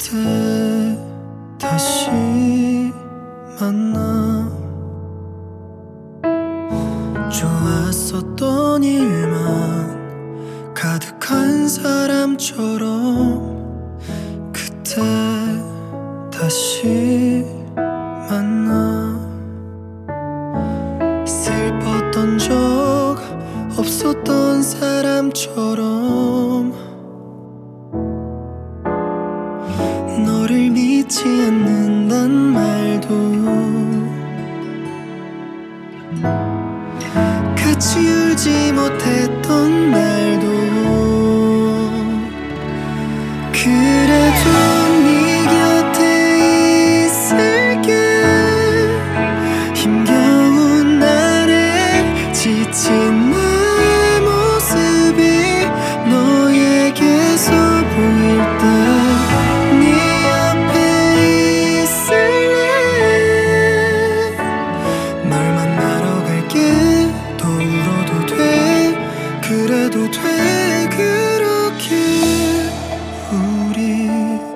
그때 다시 만나 좋았었던 일만 가득한 사람처럼 그때 다시 만나 슬펐던 적 없었던 사람처럼 너를 믿지 않는단 말도 같이 울지 못했던 날도 그래도 네 곁에 있을게 힘겨운 날에 지친 내 모습이 너에게서 보일 때 그래도 돼 그렇게 우리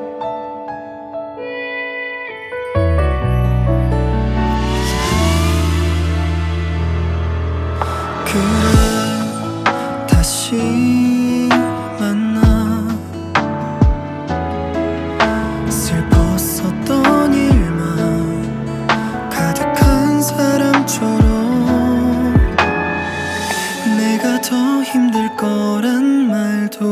그래 다시 만나 슬펐었던 일만 가득한 사람처럼 내가 더 힘들 거란 말도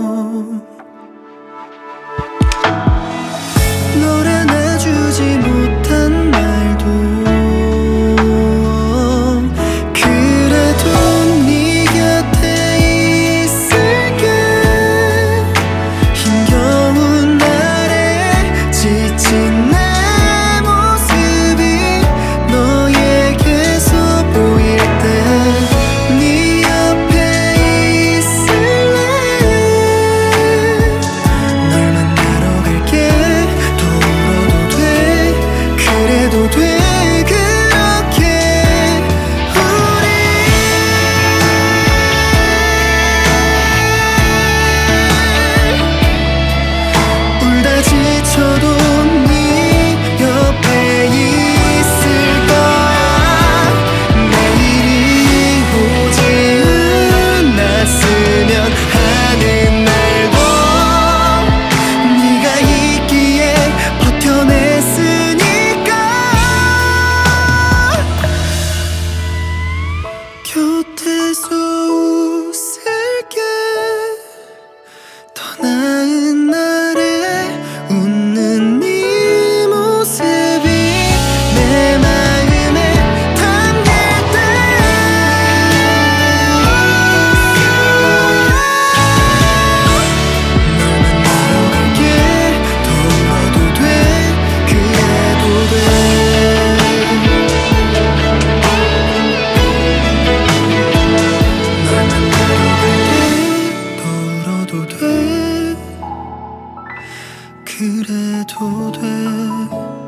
널 안아주지 못한 날도 그래도 네 곁에 있을게 힘겨운 날에 지친 내 모습이 너에게서 보일 때 곁에서 웃을게 더 나은 날에 웃는 네 모습이 내 마음에 담길 때 널 만나러 갈게 더 울어도 돼 그래도 돼 그래도 돼